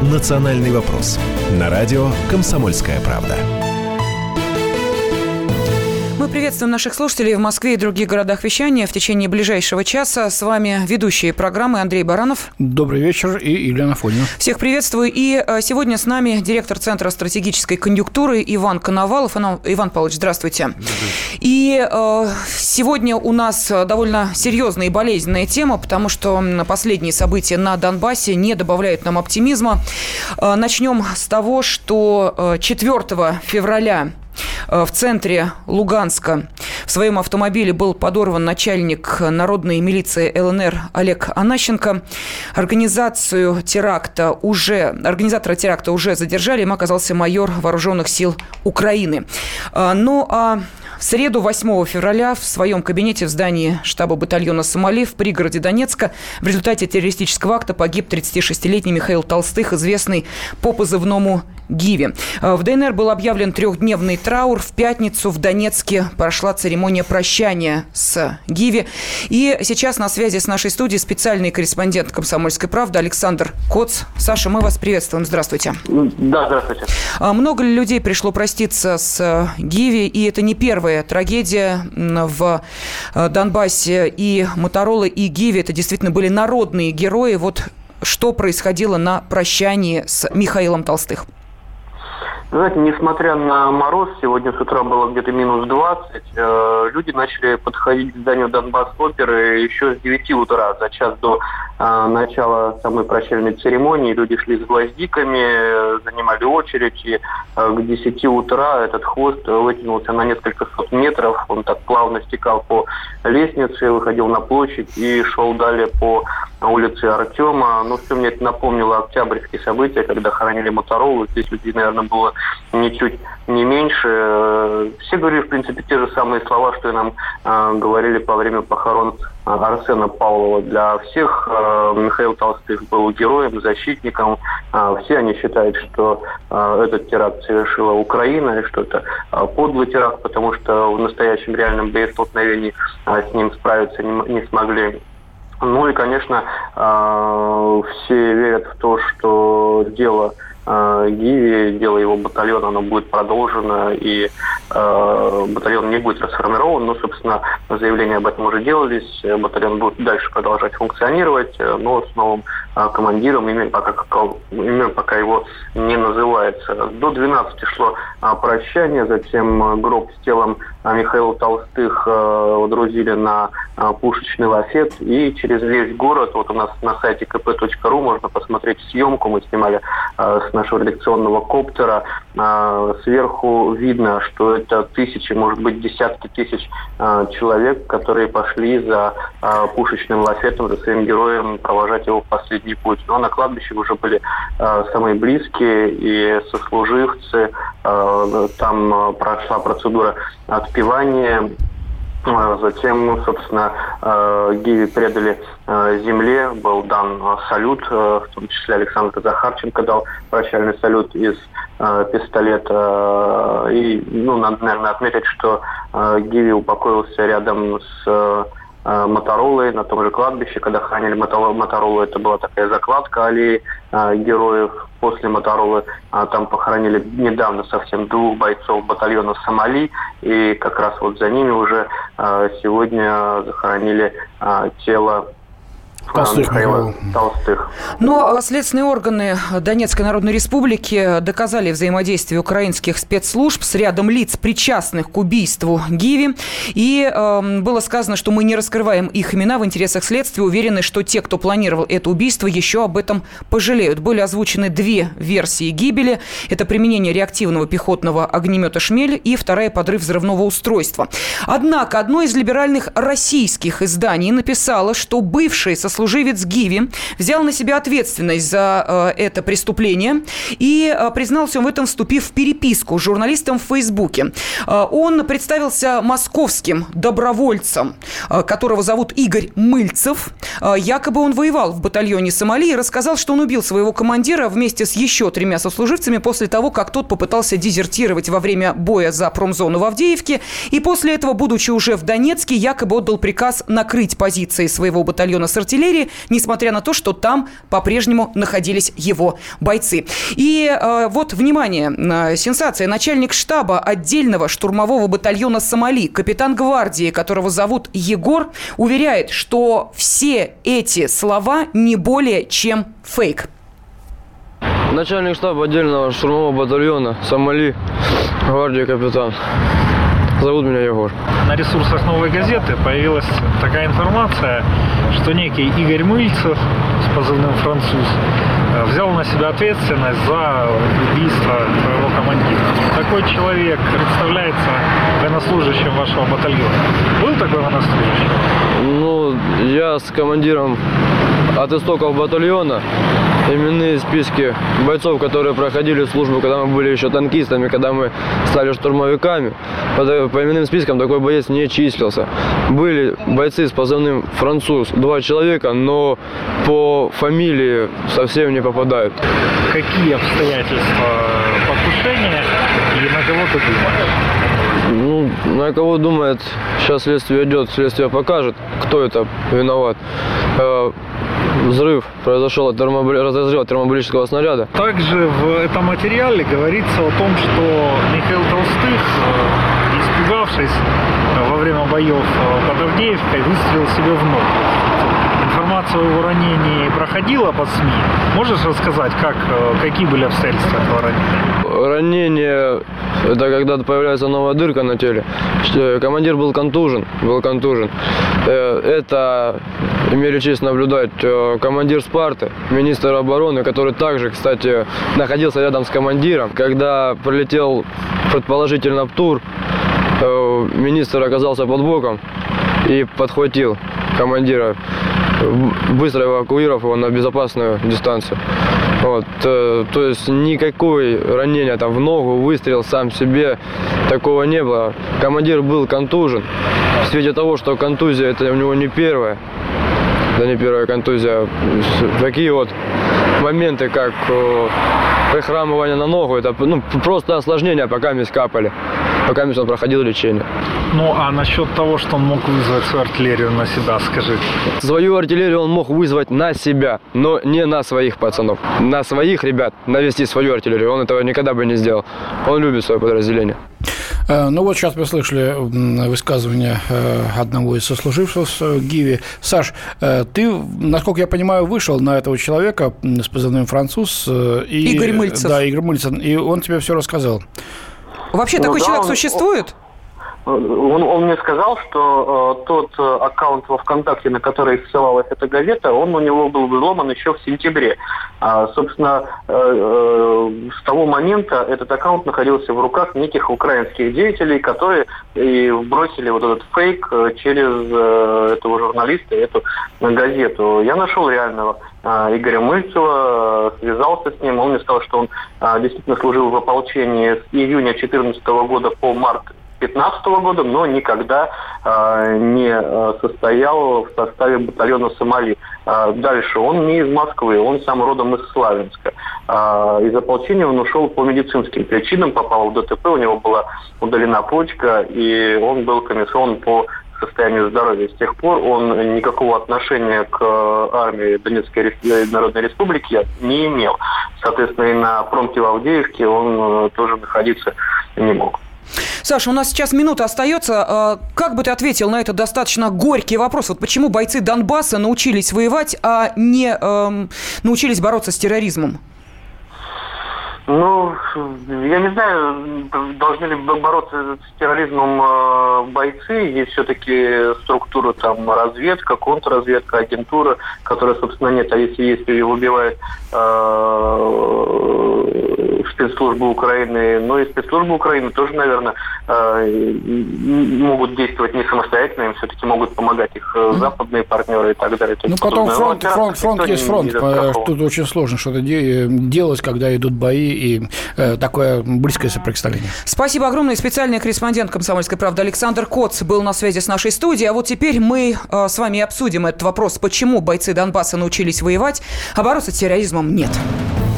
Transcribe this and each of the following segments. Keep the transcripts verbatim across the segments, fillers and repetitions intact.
«Национальный вопрос» на радио «Комсомольская правда». Мы приветствуем наших слушателей в Москве и других городах вещания. В течение ближайшего часа с вами ведущие программы Андрей Баранов. Добрый вечер. И Елена Афонина. Всех приветствую. И сегодня с нами директор Центра стратегической конъюнктуры Иван Коновалов. Иван Павлович, здравствуйте. И э, сегодня у нас довольно серьезная и болезненная тема, потому что последние события на Донбассе не добавляют нам оптимизма. Э, начнем с того, что четвёртого февраля в центре Луганска в своем автомобиле был подорван начальник народной милиции ЛНР Олег Анащенко. Организацию теракта уже, организатора теракта уже задержали. Им оказался майор вооруженных сил Украины. Ну а в среду, восьмого февраля, в своем кабинете в здании штаба батальона «Сомали» в пригороде Донецка в результате террористического акта погиб тридцатишестилетний Михаил Толстых, известный по позывному Гиви. В ДНР был объявлен трехдневный траур. В пятницу в Донецке прошла церемония прощания с Гиви. И сейчас на связи с нашей студией специальный корреспондент «Комсомольской правды» Александр Коц. Саша, мы вас приветствуем. Здравствуйте. Да, здравствуйте. Много ли людей пришло проститься с Гиви? И это не первая трагедия в Донбассе. И Моторола, и Гиви – это действительно были народные герои. Вот что происходило на прощании с Михаилом Толстых? Знаете, несмотря на мороз, сегодня с утра было где-то минус двадцать, э, люди начали подходить к зданию Донбасс-оперы еще с девяти утра, за час до э, начала самой прощальной церемонии. Люди шли с гвоздиками, занимали очередь, и э, к десяти утра этот хвост вытянулся на несколько сот метров, он так плавно стекал по лестнице, выходил на площадь и шел далее по улице Артема. Ну, все мне это напомнило октябрьские события, когда хоронили Моторолу. Здесь людей, наверное, было ничуть не меньше. Все говорили, в принципе, те же самые слова, что и нам э, говорили по время похорон э, Арсена Павлова. Для всех э, Михаил Толстых был героем, защитником. Э, все они считают, что э, этот теракт совершила Украина, и что это э, подлый теракт, потому что в настоящем реальном боестолкновении э, с ним справиться не, не смогли. Ну и, конечно, э, все верят в то, что дело Гиви, дело его батальона, оно будет продолжено, и э, батальон не будет расформирован. Ну, собственно, заявления об этом уже делались. Батальон будет дальше продолжать функционировать, но с новым э, командиром, именно пока, именно пока его не называется. До двенадцати шло э, прощание, затем гроб с телом э, Михаила Толстых э, водрузили на э, пушечный лафет, и через весь город, вот у нас на сайте ка пэ точка ру можно посмотреть съемку, мы снимали э, с нашего редакционного коптера. Сверху видно, что это тысячи, может быть, десятки тысяч человек, которые пошли за пушечным лафетом, за своим героем, провожать его в последний путь. Но на кладбище уже были самые близкие и сослуживцы. Там прошла процедура отпевания. Затем, собственно, Гиви предали земле, был дан салют, в том числе Александр Захарченко дал прощальный салют из пистолета. И, ну, надо, наверное, отметить, что Гиви упокоился рядом с Моторолой на том же кладбище. Когда хоронили Моторолу, это была такая закладка аллеи э, героев. После Моторолы э, там похоронили недавно совсем двух бойцов батальона «Сомали», и как раз вот за ними уже э, сегодня захоронили э, тело Толстых, Михаила Толстых. Но следственные органы Донецкой Народной Республики доказали взаимодействие украинских спецслужб с рядом лиц, причастных к убийству Гиви. И э, было сказано, что мы не раскрываем их имена в интересах следствия. Уверены, что те, кто планировал это убийство, еще об этом пожалеют. Были озвучены две версии гибели. Это применение реактивного пехотного огнемета «Шмель» и вторая — подрыв взрывного устройства. Однако одно из либеральных российских изданий написало, что бывший сослуживец Гиви взял на себя ответственность за э, это преступление и э, признался в этом, вступив в переписку с журналистом в Фейсбуке. Э, он представился московским добровольцем, э, которого зовут Игорь Мыльцев. Э, якобы он воевал в батальоне «Сомали» и рассказал, что он убил своего командира вместе с еще тремя сослуживцами после того, как тот попытался дезертировать во время боя за промзону в Авдеевке. И после этого, будучи уже в Донецке, якобы отдал приказ накрыть позиции своего батальона с артиллерией артиллерии, несмотря на то, что там по-прежнему находились его бойцы. И э, вот, внимание, э, сенсация. Начальник штаба отдельного штурмового батальона «Сомали», капитан гвардии, которого зовут Егор, уверяет, что все эти слова не более чем фейк. Начальник штаба отдельного штурмового батальона «Сомали», гвардии капитан. Зовут меня Егор. На ресурсах «Новой газеты» появилась такая информация, что некий Игорь Мыльцев с позывным «Француз» взял на себя ответственность за убийство твоего командира. Такой человек представляется военнослужащим вашего батальона. Был такой военнослужащий? Ну, я с командиром от истоков батальона. Именные списки бойцов, которые проходили службу, когда мы были еще танкистами, когда мы стали штурмовиками. По, по именным спискам такой боец не числился. Были бойцы с позывным «Француз», два человека, но по фамилии совсем не попадают. Какие обстоятельства покушения и на кого ты думаешь? Ну, на кого думает, сейчас следствие идет, следствие покажет, кто это виноват. Взрыв произошел от термобли... разрыва термобарического снаряда. Также в этом материале говорится о том, что Михаил Толстых, испугавшись во время боев под Авдеевкой, выстрелил себе в ногу. Информация о его ранении проходила по СМИ. Можешь рассказать, как, какие были обстоятельства этого ранения? Ранение – это когда появляется новая дырка на теле. Командир был контужен, был контужен. Это имели честь наблюдать командир «Спарты», министр обороны, который также, кстати, находился рядом с командиром. Когда прилетел, предположительно, ПТУР, министр оказался под боком и подхватил командира, быстро эвакуировав его на безопасную дистанцию. Вот, то, то есть никакой ранения там в ногу, выстрел сам себе, такого не было. Командир был контужен. В свете того, что контузия это у него не первая, да не первая контузия, такие вот моменты, как прихрамывание на ногу, это ну, просто осложнения, пока мы скапали, пока он проходил лечение. Ну, а насчет того, что он мог вызвать свою артиллерию на себя, скажи. Свою артиллерию он мог вызвать на себя, но не на своих пацанов. На своих ребят навести свою артиллерию он этого никогда бы не сделал. Он любит свое подразделение. Ну вот сейчас мы слышали высказывание одного из сослуживцев Гиви. Саш, ты, насколько я понимаю, вышел на этого человека с позывным «Француз». И, Игорь Мыльцев. Да, Игорь Мыльцев. И он тебе все рассказал. Вообще, ну, такой да, человек он, существует? Он, он мне сказал, что э, тот э, аккаунт во ВКонтакте, на который ссылалась эта газета, он у него был взломан еще в сентябре. А, собственно, э, э, с того момента этот аккаунт находился в руках неких украинских деятелей, которые и бросили вот этот фейк через э, этого журналиста, эту газету. Я нашел реального э, Игоря Мыльцева, связался с ним. Он мне сказал, что он э, действительно служил в ополчении с июня две тысячи четырнадцатого года по март две тысячи пятнадцатого года, но никогда э, не э, состоял в составе батальона «Сомали». Э, дальше, он не из Москвы, он сам родом из Славянска. Э, из ополчения он ушел по медицинским причинам, попал в ДТП, у него была удалена почка, и он был комиссован по состоянию здоровья. С тех пор он никакого отношения к армии Донецкой Народной Республики не имел. Соответственно, и на фронте в Авдеевке он тоже находиться не мог. Саша, у нас сейчас минута остается. Как бы ты ответил на этот достаточно горький вопрос? Вот почему бойцы Донбасса научились воевать, а не эм, научились бороться с терроризмом? Ну, я не знаю, должны ли бороться с терроризмом э, бойцы. Есть все-таки структура там разведка, контрразведка, агентура, которая, собственно, нет. А если есть, ее выбивает э, спецслужбы Украины, ну и спецслужбы Украины тоже, наверное, э, могут действовать не самостоятельно, им все-таки могут помогать их э, западные партнеры и так далее. Ну, потом фронт, фронт, фронт есть фронт. Тут очень сложно что-то делать, когда идут бои и э, такое близкое соприкосновение. Спасибо огромное. Специальный корреспондент «Комсомольской правды» Александр Коц был на связи с нашей студией. А вот теперь мы э, с вами обсудим этот вопрос, почему бойцы Донбасса научились воевать, а бороться с терроризмом нет.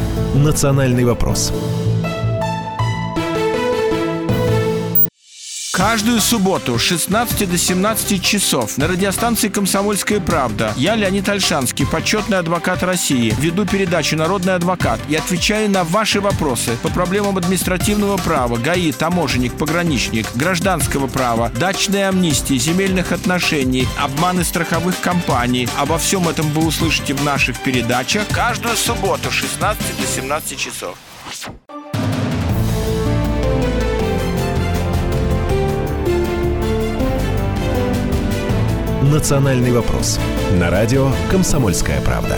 Национальный вопрос. Каждую субботу с шестнадцати до семнадцати часов на радиостанции «Комсомольская правда» я, Леонид Ольшанский, почетный адвокат России, веду передачу «Народный адвокат» и отвечаю на ваши вопросы по проблемам административного права, ГАИ, таможенник, пограничник, гражданского права, дачной амнистии, земельных отношений, обманы страховых компаний. Обо всем этом вы услышите в наших передачах каждую субботу с шестнадцати до семнадцати часов. «Национальный вопрос» на радио «Комсомольская правда».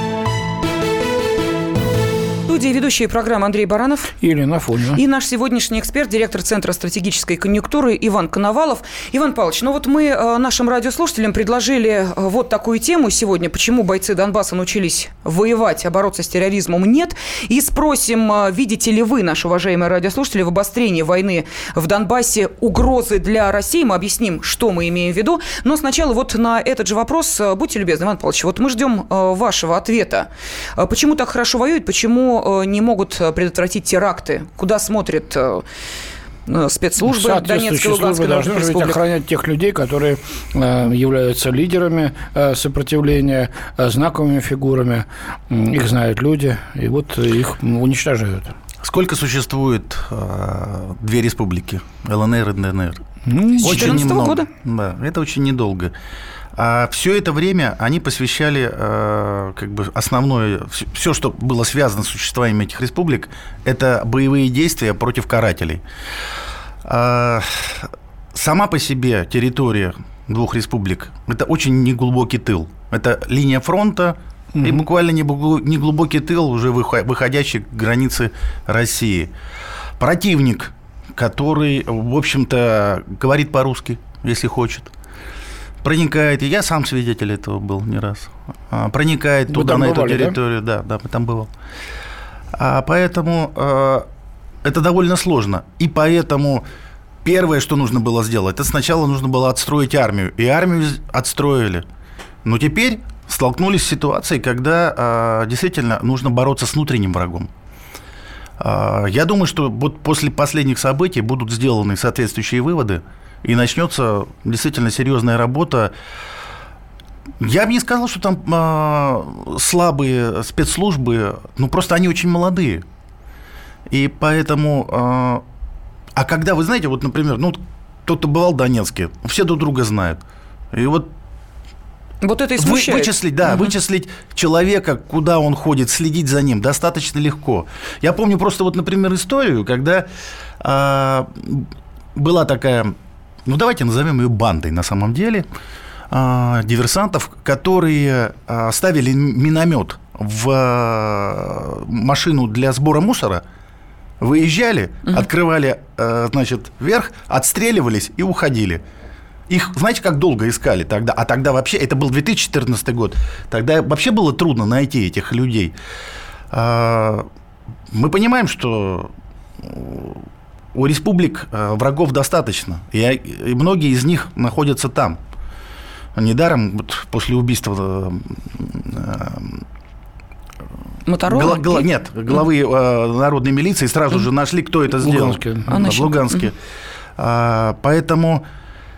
В студии ведущие программы Андрей Баранов и Елена Афонина. И наш сегодняшний эксперт, директор Центра стратегической конъюнктуры Иван Коновалов. Иван Павлович, ну вот мы нашим радиослушателям предложили вот такую тему сегодня, почему бойцы Донбасса научились воевать, а бороться с терроризмом нет. И спросим, видите ли вы, наши уважаемые радиослушатели, в обострении войны в Донбассе угрозы для России? Мы объясним, что мы имеем в виду. Но сначала вот на этот же вопрос, будьте любезны, Иван Павлович, вот мы ждем вашего ответа. Почему так хорошо воюют, почему не могут предотвратить теракты? Куда смотрят спецслужбы Донецкой и Луганской народных республик? Должны охранять тех людей, которые являются лидерами сопротивления, знаковыми фигурами. Их знают люди, и вот их уничтожают. Сколько существует э, две республики? ЛНР и ДНР? Ну, с четырнадцатого года? Да, это очень недолго. А все это время они посвящали э, как бы основное, все, что было связано с существованием этих республик, это боевые действия против карателей. А, сама по себе территория двух республик – это очень неглубокий тыл. Это линия фронта, и буквально неглубокий тыл, уже выходящий к границе России. Противник, который, в общем-то, говорит по-русски, если хочет, проникает, и я сам свидетель этого был не раз, проникает Вы туда, на бывали, эту территорию. Да, да, да, там бывал. А поэтому э, это довольно сложно. И поэтому первое, что нужно было сделать, это сначала нужно было отстроить армию. И армию отстроили. Но теперь столкнулись с ситуацией, когда э, действительно нужно бороться с внутренним врагом. Э, я думаю, что вот после последних событий будут сделаны соответствующие выводы, и начнется действительно серьезная работа. Я бы не сказал, что там э, слабые спецслужбы, ну просто они очень молодые. И поэтому... Э, а когда, вы знаете, вот, например, ну, кто-то бывал в Донецке, все друг друга знают. И вот Вот это и Вы, смущает. вычислить, да, угу. вычислить человека, куда он ходит, следить за ним достаточно легко. Я помню просто вот, например, историю, когда э, была такая, ну давайте назовем ее бандой на самом деле, э, диверсантов, которые э, ставили миномет в э, машину для сбора мусора, выезжали, угу. открывали, э, значит, вверх, отстреливались и уходили. Их, знаете, как долго искали тогда? А тогда вообще, это был две тысячи четырнадцатый год, тогда вообще было трудно найти этих людей. Мы понимаем, что у республик врагов достаточно, и многие из них находятся там. Недаром вот после убийства... Моторолла? Гла- гла- нет, главы mm. народной милиции сразу mm. же нашли, кто это сделал. Луганске. А, в Луганске. Mm. Поэтому...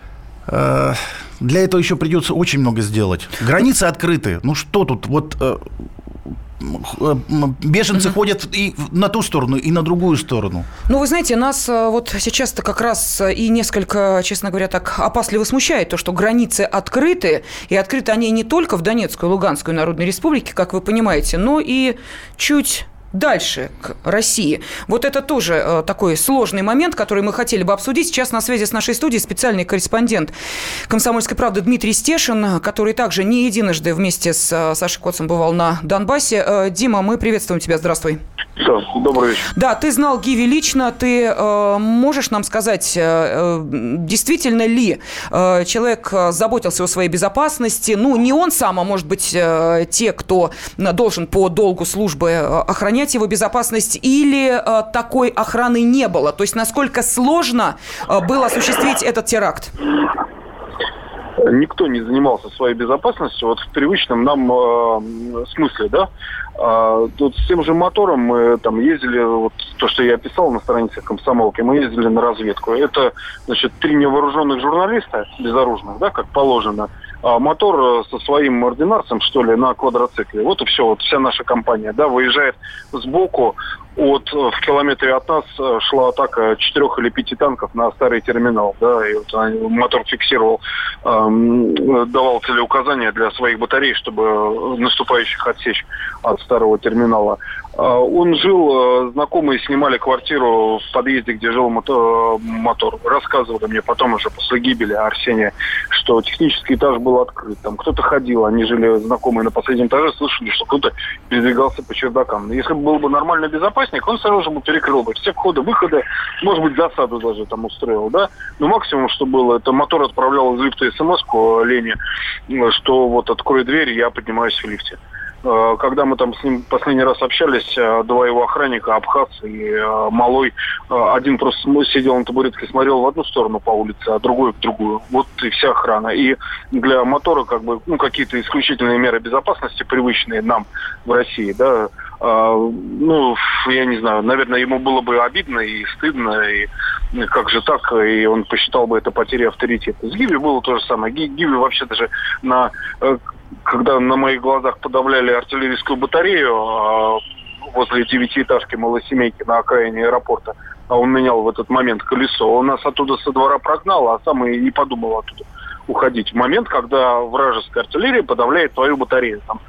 Для этого еще придется очень много сделать. Границы открыты. Ну что тут? Вот беженцы mm-hmm. ходят и на ту сторону, и на другую сторону. Ну, вы знаете, нас вот сейчас-то как раз и несколько, честно говоря, так опасливо смущает то, что границы открыты, и открыты они не только в Донецкой и Луганской народной республике, как вы понимаете, но и чуть... дальше, к России. Вот это тоже э, такой сложный момент, который мы хотели бы обсудить. Сейчас на связи с нашей студией специальный корреспондент «Комсомольской правды» Дмитрий Стешин, который также не единожды вместе с э, Сашей Коцем бывал на Донбассе. Э, Дима, мы приветствуем тебя. Здравствуй. Да, добрый вечер. Да, ты знал Гиви лично. Ты э, можешь нам сказать, э, действительно ли э, человек заботился о своей безопасности? Ну, не он сам, а может быть, э, те, кто должен по долгу службы охранять его безопасность, или э, такой охраны не было? То есть насколько сложно э, было осуществить этот теракт? никто не занимался своей безопасностью вот в привычном нам э, смысле, да. А, тут с тем же мотором мы там ездили, вот то, что я описал на странице «Комсомолки», мы ездили на разведку. Это, значит, три невооруженных журналиста, безоружных, да, как положено, а мотор со своим ординарцем, что ли, на квадроцикле. Вот и все, вот вся наша компания, да, выезжает сбоку. От, в километре от нас шла атака четырех или пяти танков на старый терминал, да, и вот мотор фиксировал, эм, давал целеуказания для своих батарей, чтобы наступающих отсечь от старого терминала. Э, он жил, э, знакомые снимали квартиру в подъезде, где жил мотор, мотор. Рассказывали мне потом уже после гибели Арсения, что технический этаж был открыт, там кто-то ходил, они жили знакомые на последнем этаже, слышали, что кто-то передвигался по чердакам. Если бы был бы нормальный безопасник, он сразу же бы перекрыл бы все входы-выходы, может быть, засаду даже там устроил, да. Но максимум, что было, это мотор отправлял из лифта смс-ку Лене, что вот открой дверь, я поднимаюсь в лифте. Когда мы там с ним последний раз общались, два его охранника, абхаз и малой, один просто сидел на табуретке, смотрел в одну сторону по улице, а другой в другую. Вот и вся охрана. И для мотора как бы, ну, какие-то исключительные меры безопасности, привычные нам в России, да, ну, я не знаю, наверное, ему было бы обидно и стыдно, и как же так, и он посчитал бы это потерей авторитета. С Гиви было то же самое. Гиви вообще даже на... Когда на моих глазах подавляли артиллерийскую батарею возле девятиэтажки малосемейки на окраине аэропорта, а он менял в этот момент колесо, он нас оттуда со двора прогнал, а сам и не подумал оттуда уходить. В момент, когда вражеская артиллерия подавляет твою батарею. Там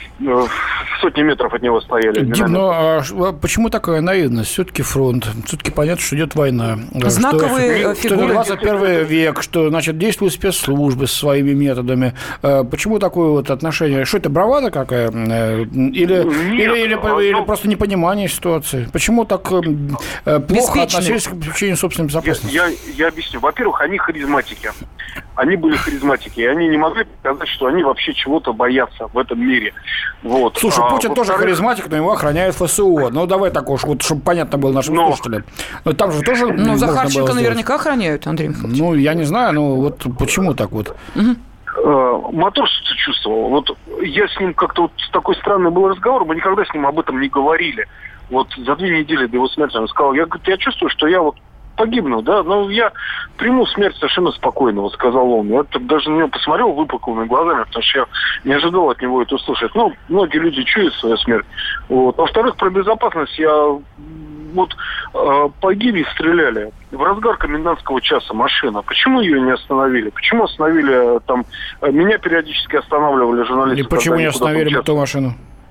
сотни метров от него стояли. Дим, ну а почему такая наивность? Все-таки фронт, все-таки понятно, что идет война. Знаковые что, фигуры. Что двадцать первый век, что, значит, действуют спецслужбы со своими методами. Почему такое вот отношение? Что это, бравада какая? Или, Нет, или, или, а или просто непонимание ситуации? Почему так плохо относились к обеспечению собственной безопасности? Я, я, я объясню. Во-первых, они харизматики. Они были харизматики, и они не могли показать, что они вообще чего-то боятся в этом мире. Вот. Слушай, а, Путин тоже харизматик, но его охраняет ФСО. Ну, давай так уж, вот, чтобы понятно было нашим но... слушателям. Но там же тоже Ну, Захарченко наверняка охраняют, Андрей Михайлович. Ну, я не знаю, ну, вот почему так вот? Угу. Мотор что-то чувствовал. Вот я с ним как-то вот такой странный был разговор, мы никогда с ним об этом не говорили. Вот за две недели до его смерти он сказал, я, говорит, я чувствую, что я вот погибну, да, но я приму смерть совершенно спокойно, вот сказал он. Я даже на него посмотрел выпуклыми глазами, потому что я не ожидал от него это услышать. Ну, многие люди чуют свою смерть. Вот. Во-вторых, про безопасность я вот э, по Гиви стреляли в разгар комендантского часа машина. Почему ее не остановили? Почему остановили там... Меня периодически останавливали журналисты. И почему не остановили эту машину?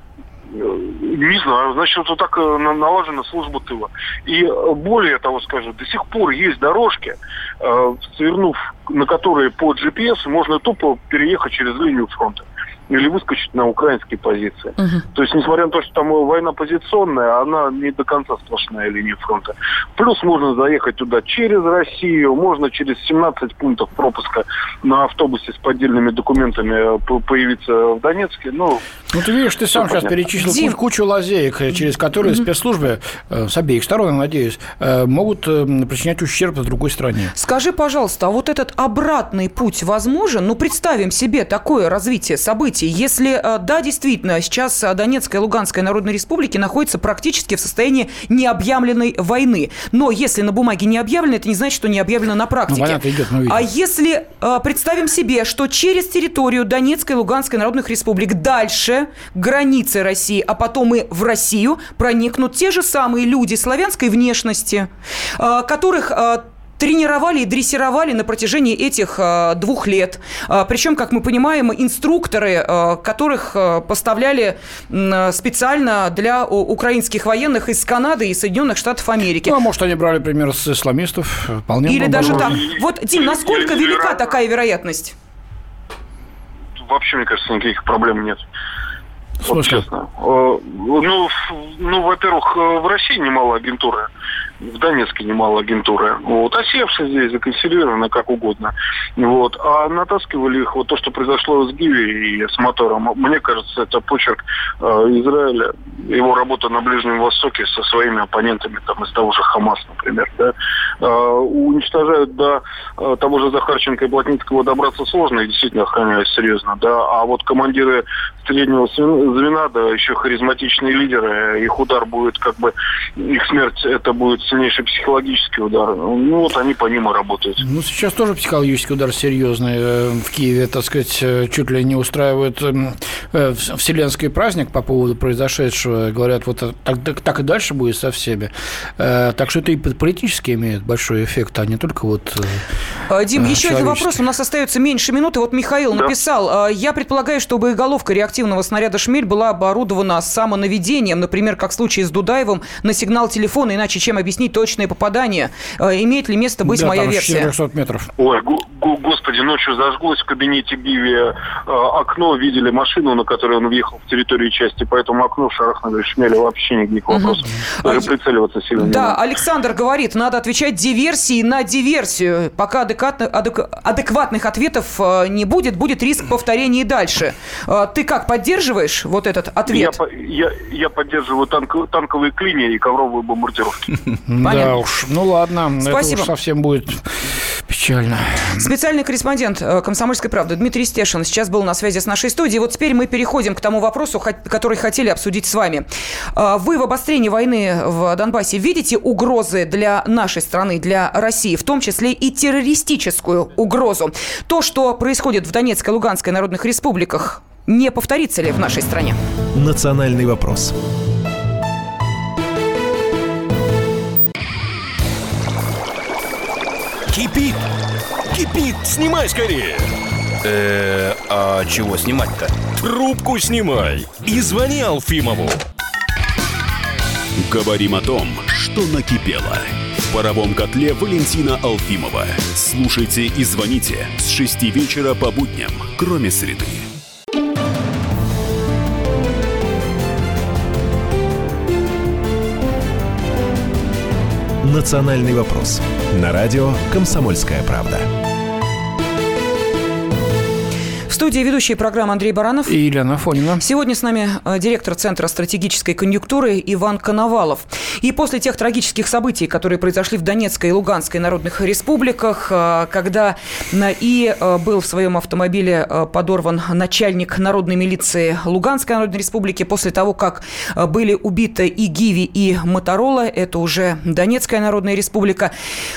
Не знаю, значит, вот так налажена служба тыла. И более того скажу, до сих пор есть дорожки, свернув на которые по джи пи эс можно тупо переехать через линию фронта или выскочить на украинские позиции. Uh-huh. То есть, несмотря на то, что там война позиционная, она не до конца сплошная линия фронта. Плюс можно заехать туда через Россию, можно через семнадцать пунктов пропуска на автобусе с поддельными документами появиться в Донецке. Ну, ну ты видишь, ты сам сейчас понятно. перечислил Дим. кучу лазеек, через которые uh-huh. спецслужбы, с обеих сторон, надеюсь, могут причинять ущерб в другой стране. Скажи, пожалуйста, а вот этот обратный путь возможен? Ну, представим себе такое развитие событий. Если, да, действительно, сейчас Донецкая и Луганская Народные Республики находятся практически в состоянии необъявленной войны. Но если на бумаге не объявлено, это не значит, что не объявлено на практике. Ну, понятно, идет, а если представим себе, что через территорию Донецкой и Луганской Народных Республик дальше границы России, а потом и в Россию проникнут те же самые люди славянской внешности, которых... тренировали и дрессировали на протяжении этих э, двух лет. Э, причем, как мы понимаем, инструкторы, э, которых э, поставляли э, специально для у, украинских военных из Канады и Соединенных Штатов Америки. Ну, а может, они брали пример с исламистов? Вполне Или даже так. Вот, Дим, насколько велика такая вероятность? Вообще, мне кажется, никаких проблем нет. Вот честно. Ну, ну, во-первых, в России немало агентуры. в Донецке немало агентуры. Вот, осевшие здесь, законсервированы как угодно. Вот, а натаскивали их, вот то, что произошло с Гиви и с мотором, мне кажется, это почерк э, Израиля, его работа на Ближнем Востоке со своими оппонентами, там, из того же Хамас, например, да. Э, уничтожают до э, того же Захарченко и Плотницкого добраться сложно, и действительно охраняют серьезно, да, а вот командиры среднего звена, да, еще харизматичные лидеры, их удар будет как бы, их смерть, это будет сильнейший психологический удар. Ну, вот они по ним и работают. Ну, сейчас тоже психологический удар серьезный. В Киеве, так сказать, чуть ли не устраивают вселенский праздник по поводу произошедшего. Говорят, вот так, так и дальше будет со всеми. Так что это и политически имеет большой эффект, а не только вот Дим, еще один вопрос. У нас остается меньше минуты. Вот Михаил да. написал. Я предполагаю, что боеголовка реактивного снаряда «Шмель» была оборудована самонаведением, например, как в случае с Дудаевым, на сигнал телефона, иначе чем объяснить точное попадание? Имеет ли место быть да, моя версия? четыреста метров. Ой, го- го- господи, ночью зажглось в кабинете Гиви э, окно, видели машину, на которой он въехал в территорию части, поэтому окно шарахнули Шмеля, вообще никаких вопросов. Угу. Даже прицеливаться сильно не Да, надо. Александр говорит, надо отвечать диверсией на диверсию. Пока адекватных, адекватных ответов не будет, будет риск повторения и дальше. Ты как, поддерживаешь вот этот ответ? Я, я, я поддерживаю танк, танковые клини и ковровые бомбардировки. Да уж, ну ладно, Спасибо. Это уж совсем будет печально. Специальный корреспондент «Комсомольской правды» Дмитрий Стешин сейчас был на связи с нашей студией. Вот теперь мы переходим к тому вопросу, который хотели обсудить с вами. Вы в обострении войны в Донбассе видите угрозы для нашей страны, для России, в том числе и террористическую угрозу? То, что происходит в Донецкой и Луганской народных республиках, не повторится ли в нашей стране? Национальный вопрос. Кипит! Кипит! Снимай скорее! Э, а чего снимать-то? Трубку снимай и звони Алфимову. Говорим о том, что накипело. В паровом котле Валентина Алфимова. Слушайте и звоните с шести вечера по будням, кроме среды. «Национальный вопрос» на радио «Комсомольская правда». В студии ведущие программы Андрей Баранов и Елена Афонина. Сегодня с нами директор Центра стратегической конъюнктуры Иван Коновалов. И после тех трагических событий, которые произошли в Донецкой и Луганской народных республиках, когда и был в своем автомобиле подорван начальник народной милиции Луганской народной республики, после того, как были убиты и Гиви, и Моторола, это уже Донецкая народная республика.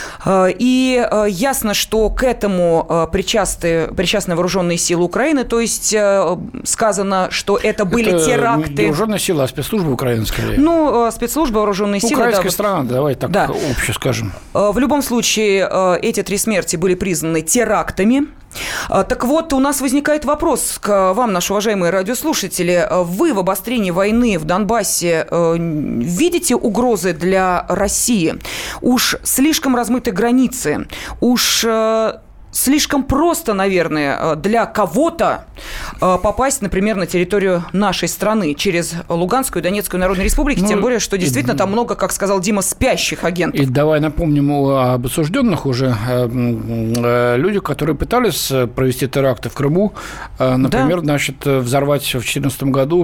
И ясно, что к этому причастны, причастны вооруженные силы Украины, то есть сказано, что это были это теракты. Не вооруженные силы, а спецслужбы украинские. Ну, спецслужбы, вооруженные силы. Украинская да, страна, давай так да. обще скажем. В любом случае, эти три смерти были признаны терактами. Так вот, у нас возникает вопрос к вам, наши уважаемые радиослушатели. Вы в обострении войны в Донбассе видите угрозы для России? Уж слишком размыты границы, уж слишком просто, наверное, для кого-то попасть, например, на территорию нашей страны через Луганскую и Донецкую народные республики, ну, тем более, что действительно и, там много, как сказал Дима, спящих агентов. И давай напомним об осужденных уже людях, которые пытались провести теракты в Крыму, например, да. значит, взорвать в две тысячи четырнадцатом году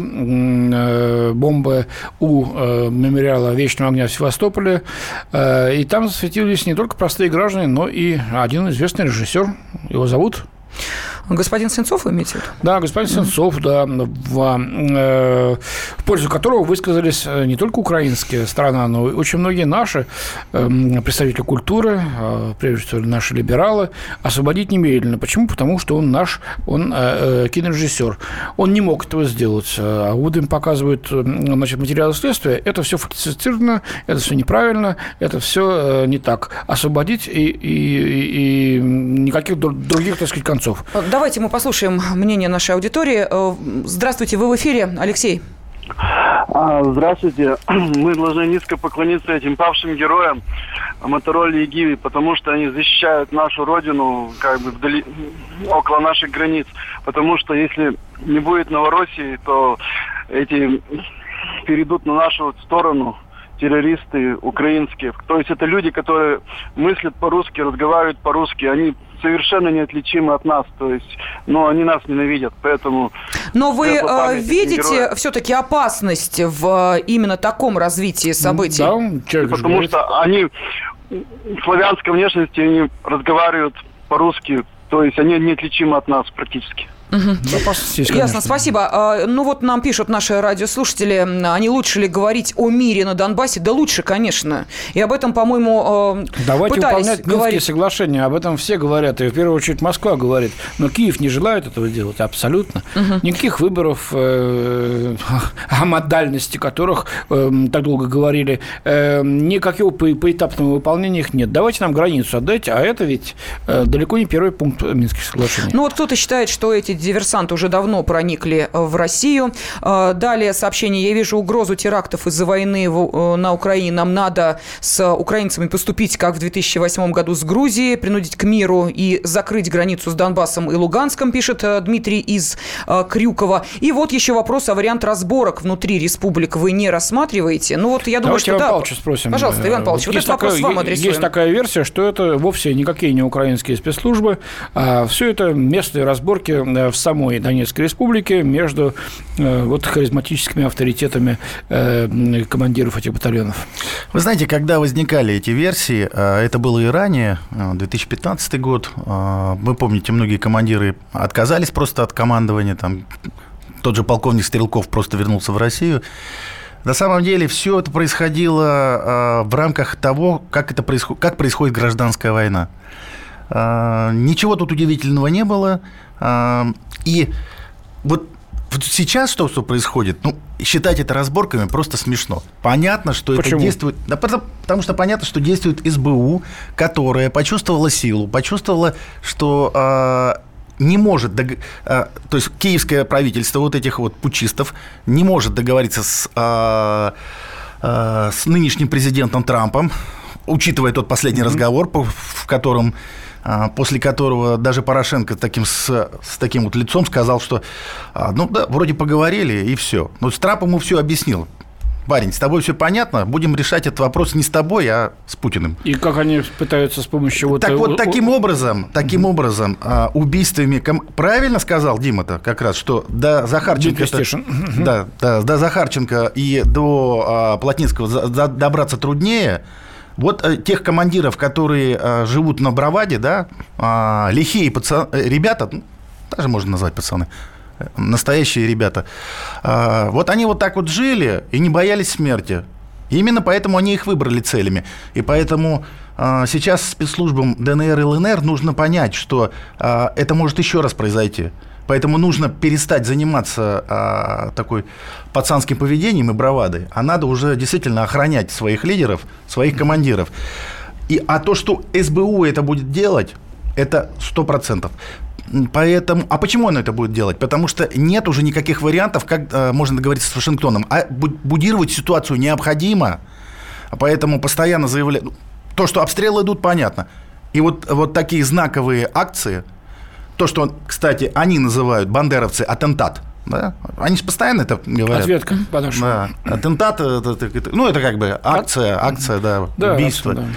бомбы у мемориала Вечного огня в Севастополе, и там засветились не только простые граждане, но и один известный режиссер. Его зовут? Господин Сенцов, вы имеете в виду? Да, господин mm-hmm. Сенцов, да, в, э, в пользу которого высказались не только украинские страны, но и очень многие наши э, представители культуры, э, прежде всего наши либералы, освободить немедленно. Почему? Потому что он наш, он э, кинорежиссер. Он не мог этого сделать. А вот им показывают значит, материалы следствия. Это все фальсифицировано, это все неправильно, это все э, не так. Освободить и, и, и никаких других, так сказать, концов. Давайте мы послушаем мнение нашей аудитории. Здравствуйте, вы в эфире, Алексей. Здравствуйте. Мы должны низко поклониться этим павшим героям Мотороле и Гиви, потому что они защищают нашу родину как бы вдали, около наших границ. Потому что если не будет Новороссии, то эти перейдут на нашу сторону террористы украинские. То есть это люди, которые мыслят по-русски, разговаривают по-русски, они совершенно неотличимы от нас, то есть, но они нас ненавидят, поэтому... Но вы э, видите все-таки опасность в именно таком развитии событий? Да, потому говорит. Что они славянской внешности, они разговаривают по-русски, то есть они неотличимы от нас практически. Угу. Есть, ясно, спасибо. Ну вот нам пишут наши радиослушатели, а не лучше ли говорить о мире на Донбассе? Да лучше, конечно. И об этом, по-моему, давайте пытались выполнять говорить. Минские соглашения, об этом все говорят, и в первую очередь Москва говорит. Но Киев не желает этого делать, абсолютно. Угу. Никаких выборов, э, о модальности которых э, так долго говорили, э, никакого поэтапного выполнения их нет. Давайте нам границу отдать, а это ведь э, далеко не первый пункт Минских соглашений. Ну вот кто-то считает, что эти диверсанты уже давно проникли в Россию. Далее сообщение. Я вижу угрозу терактов из-за войны на Украине. Нам надо с украинцами поступить, как в две тысячи восьмом году с Грузией, принудить к миру и закрыть границу с Донбассом и Луганском, пишет Дмитрий из Крюкова. И вот еще вопрос, а вариант разборок внутри республик вы не рассматриваете? Ну вот я думаю, Давайте что Иван да. Павловича спросим. Пожалуйста, Иван Павлович, вот этот такая, вопрос вам адресуем. Есть такая версия, что это вовсе никакие не украинские спецслужбы, а все это местные разборки в самой Донецкой республике между э, вот харизматическими авторитетами э, командиров этих батальонов. Вы знаете, когда возникали эти версии, э, это было и ранее, две тысячи пятнадцатый год, э, вы помните, многие командиры отказались просто от командования, там, тот же полковник Стрелков просто вернулся в Россию. На самом деле все это происходило э, в рамках того, как, это происход... как происходит гражданская война. Э, ничего тут удивительного не было. И вот сейчас что, что происходит, ну, считать это разборками просто смешно. Понятно, что Почему? это действует... Да, потому, потому что понятно, что действует СБУ, которая почувствовала силу, почувствовала, что э, не может... Дог... Э, то есть киевское правительство вот этих вот путчистов не может договориться с, э, э, с нынешним президентом Трампом, учитывая тот последний mm-hmm. разговор, в котором... после которого даже Порошенко таким, с, с таким вот лицом сказал, что ну да, вроде поговорили и все. Но с Трампом ему все объяснил. Парень, с тобой все понятно, будем решать этот вопрос не с тобой, а с Путиным. И как они пытаются с помощью... Вот... Так вот, таким образом, таким образом убийствами... Правильно сказал Дима-то как раз, что до Захарченко... Да, да, до Захарченко и до Плотницкого добраться труднее... Вот э, тех командиров, которые э, живут на браваде, да, э, лихие пацаны, э, ребята, ну, даже можно назвать пацаны, э, настоящие ребята, э, вот они вот так вот жили и не боялись смерти. И именно поэтому они их выбрали целями. И поэтому э, сейчас спецслужбам ДНР и ЛНР нужно понять, что э, это может еще раз произойти. Поэтому нужно перестать заниматься а, такой пацанским поведением и бравадой, а надо уже действительно охранять своих лидеров, своих командиров. И, а то, что СБУ это будет делать, это сто процентов. Поэтому, а почему оно это будет делать? Потому что нет уже никаких вариантов, как а, можно договориться с Вашингтоном. А будировать ситуацию необходимо, поэтому постоянно заявляют... То, что обстрелы идут, понятно. И вот, вот такие знаковые акции... То, что, кстати, они называют, бандеровцы, атентат. Да? Они же постоянно это говорят. Ответка, подошла. Да. Атентат, это, это, ну, это как бы акция, акция, да, да убийство. Да.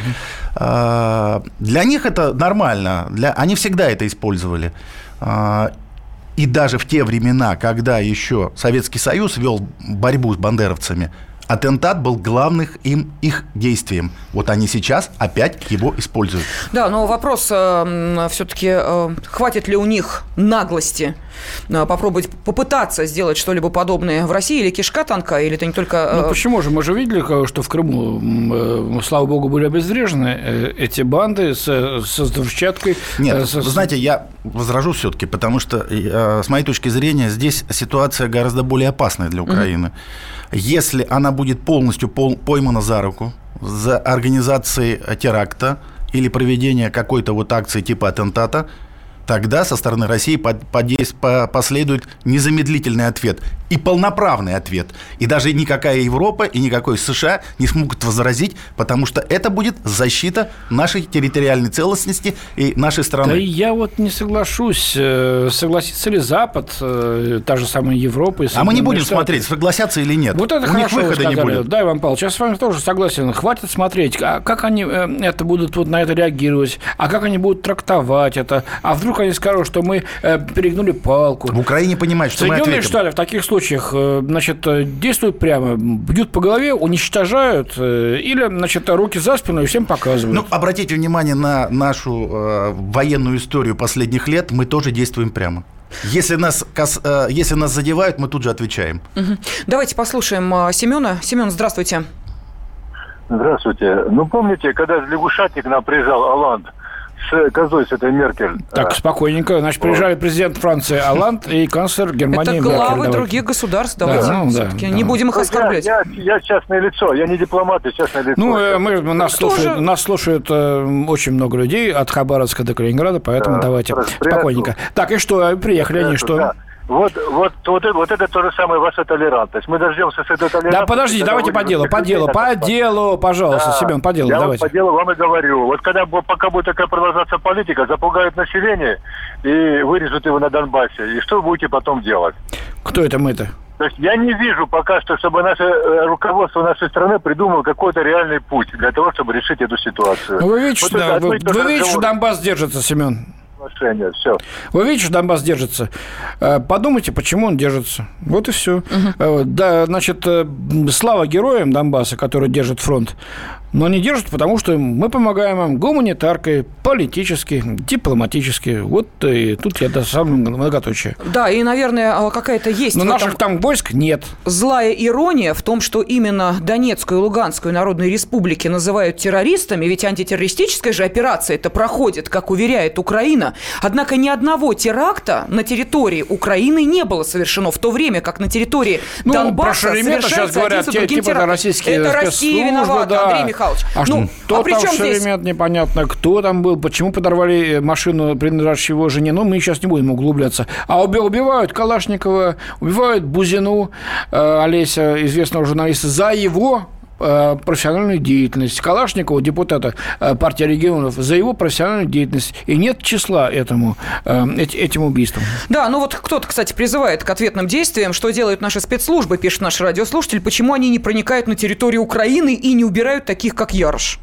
А, для них это нормально. Для, они всегда это использовали. А, и даже в те времена, когда еще Советский Союз вел борьбу с бандеровцами, атентат был главным им, их действием. Вот они сейчас опять его используют. Да, но вопрос э, все-таки, э, хватит ли у них наглости э, попробовать попытаться сделать что-либо подобное в России, или кишка танка, или это не только... Э... Ну почему же? Мы же видели, что в Крыму, э, слава богу, были обезврежены э, эти банды с, с взрывчаткой. Нет, э, с... вы знаете, я возражу все-таки, потому что, э, с моей точки зрения, здесь ситуация гораздо более опасная для Украины. Mm-hmm. Если она будет полностью поймана за руку за организацией теракта или проведения какой-то вот акции типа атентата, тогда со стороны России последует незамедлительный ответ и полноправный ответ. И даже никакая Европа и никакой США не смогут возразить, потому что это будет защита нашей территориальной целостности и нашей страны. Да я вот не соглашусь. Согласится ли Запад, та же самая Европа? И а мы не будем Штаты? смотреть, согласятся или нет. Вот это У хорошо них выхода не будет. Да, Иван Павлович, я с вами тоже согласен. Хватит смотреть, а как они это будут вот на это реагировать, а как они будут трактовать это, а вдруг они скажут, что мы перегнули палку. В Украине понимают, что Соединенные мы ответим. Штаты в таких случаях, значит, действуют прямо, бьют по голове, уничтожают или, значит, руки за спину и всем показывают. Ну, обратите внимание на нашу э, военную историю последних лет, мы тоже действуем прямо. Если нас, э, если нас задевают, мы тут же отвечаем. Угу. Давайте послушаем Семена. Семен, здравствуйте. Здравствуйте. Ну, помните, когда лягушатник к нам приезжал, Оланд, с козой, с этой Меркель? Так, спокойненько. Значит, приезжали президент Франции Оланд и канцлер Германии Меркель. Это главы Меркель, других государств. Давайте да, ну, все-таки да, не да. будем их оскорблять. Я, я, я частное лицо, я не дипломат, я частное лицо. Ну, мы, нас, слушают, же... нас слушают э, очень много людей от Хабаровска до Калининграда, поэтому да, давайте спокойненько. Так, и что, приехали они, что? Да. Вот, вот, вот, это, вот это то же самое ваша толерантность. Мы дождемся с этой толерантностью. Да, подождите, давайте по делу, по делу, по делу, пожалуйста, да, Семен, по делу, я давайте. по делу вам и говорю. Вот когда, пока будет такая продолжаться политика, запугают население и вырежут его на Донбассе. И что вы будете потом делать? Кто это мы-то? То есть я не вижу пока что, чтобы наше руководство нашей страны придумало какой-то реальный путь для того, чтобы решить эту ситуацию. Ну, вы видите, вот да, вы, вы видите, что Донбасс держится, Семен? Все. Вы видите, что Донбасс держится? Подумайте, почему он держится. Вот и все. Угу. Да, значит, слава героям Донбасса, которые держат фронт. Но они держат, потому что мы помогаем им гуманитаркой, политически, дипломатически. Вот и тут я до самого многоточия. Да, и, наверное, какая-то есть... Но наших там войск нет. Злая ирония в том, что именно Донецкую и Луганскую народные республики называют террористами, ведь антитеррористическая же операция это проходит, как уверяет Украина. Однако ни одного теракта на территории Украины не было совершено в то время, как на территории ну, Донбасса совершается один за другим типа терактом. Это Россия виновата, да. Андрей Михайлович. А, ну, кто а при чем здесь? Непонятно, кто там был, почему подорвали машину, принадлежащую его жене. Ну, мы сейчас не будем углубляться. А убивают Калашникова, убивают Бузину, э, Олеся, известного журналиста, за его профессиональную деятельность. Калашникова, депутата партии регионов, за его профессиональную деятельность. И нет числа этому, этим убийствам. Да, ну вот кто-то, кстати, призывает к ответным действиям. Что делают наши спецслужбы, пишет наш радиослушатель. Почему они не проникают на территорию Украины и не убирают таких, как Ярош?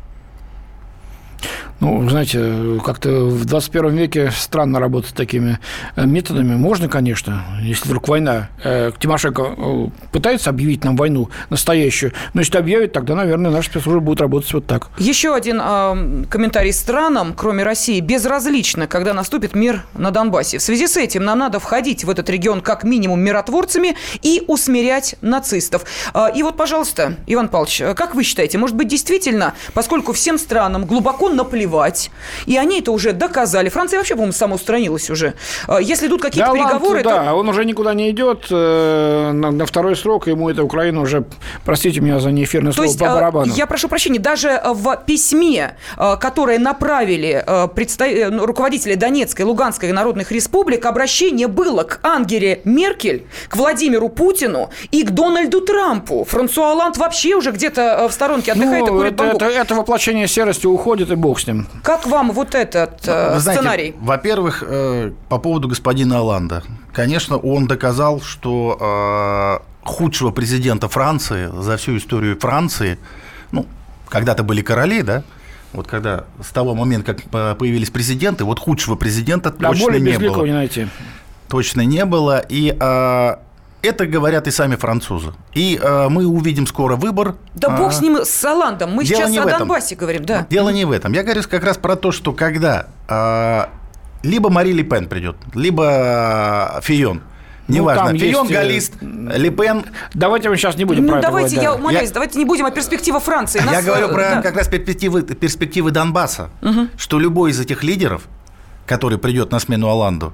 Ну, знаете, как-то в двадцать первом веке странно работать такими методами. Можно, конечно, если вдруг война. Тимошенко пытается объявить нам войну настоящую, но если объявит, тогда, наверное, наши спецслужбы будут работать вот так. Еще один э, комментарий. Странам, кроме России, безразлично, когда наступит мир на Донбассе. В связи с этим нам надо входить в этот регион как минимум миротворцами и усмирять нацистов. Э, и вот, пожалуйста, Иван Павлович, как вы считаете, может быть, действительно, поскольку всем странам глубоко наплевать, и они это уже доказали. Франция вообще, по-моему, самоустранилась уже. Если идут какие-то да, переговоры... Ладно, то... Да, он уже никуда не идет на, на второй срок, ему эта Украина уже, простите меня за неэфирное слово, есть, по барабану. Я прошу прощения, даже в письме, которое направили представ... руководители Донецкой и Луганской народных республик, обращение было к Ангеле Меркель, к Владимиру Путину и к Дональду Трампу. Франсуа Оланд вообще уже где-то в сторонке отдыхает ну, и курит это, бамбук. Это, это воплощение серости уходит, и бог с ним. Как вам вот этот э, знаете, сценарий? Во-первых, э, по поводу господина Оланда. Конечно, он доказал, что э, худшего президента Франции за всю историю Франции, ну, когда-то были короли, да, вот когда с того момента, как появились президенты, вот худшего президента да, точно более не было. Не найти. Точно не было. И э, это говорят и сами французы. И э, мы увидим скоро выбор. Да бог с ним, с Оландом. Мы Дело сейчас о Донбассе говорим, да. Дело не в этом. Я говорю как раз про то, что когда э, либо Мари Ле Пен придет, либо Фион. Неважно, ну, Фион, есть... Галлист, Ле Пен. Давайте мы сейчас не будем ну, про давайте, это говорить. Я умоляюсь, я... давайте не будем о перспективе Франции. Я Нас... говорю про да. как раз перспективы, перспективы Донбасса. Угу. Что любой из этих лидеров, который придет на смену Оланду,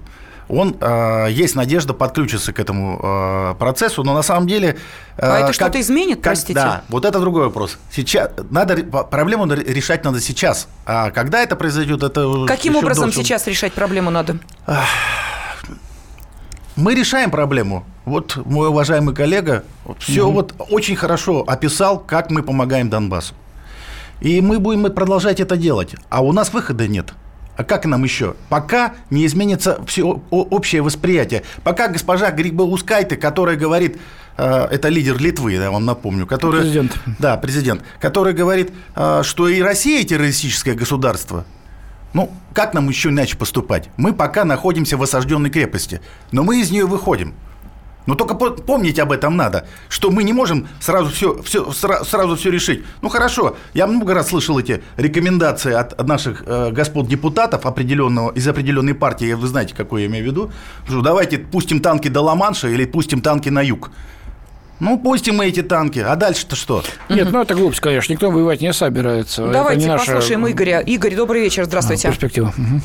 он, э, есть надежда подключиться к этому э, процессу, но на самом деле... Э, а это как, что-то изменит, как, простите? Да, вот это другой вопрос. Сейчас, надо, проблему решать надо сейчас. А когда это произойдет, это... Каким образом дольше... сейчас решать проблему надо? Мы решаем проблему. Вот мой уважаемый коллега все угу. вот очень хорошо описал, как мы помогаем Донбассу. И мы будем продолжать это делать. А у нас выхода нет. А как нам еще? Пока не изменится все общее восприятие. Пока госпожа Грибаускайте, которая говорит, э, это лидер Литвы, я вам напомню, который, президент. Да, президент, который говорит, э, что и Россия террористическое государство. Ну, как нам еще иначе поступать? Мы пока находимся в осажденной крепости, но мы из нее выходим. Но только помнить об этом надо, что мы не можем сразу все, все, сразу все решить. Ну, хорошо, я много раз слышал эти рекомендации от наших э, господ депутатов определенного, из определенной партии, вы знаете, какую я имею в виду, что давайте пустим танки до Ла-Манша или пустим танки на юг. Ну, пустим мы эти танки, а дальше-то что? Нет, ну это глупость, конечно, никто воевать не собирается. Давайте наша... послушаем Игоря. Игорь, добрый вечер, здравствуйте. А, перспектива. Угу.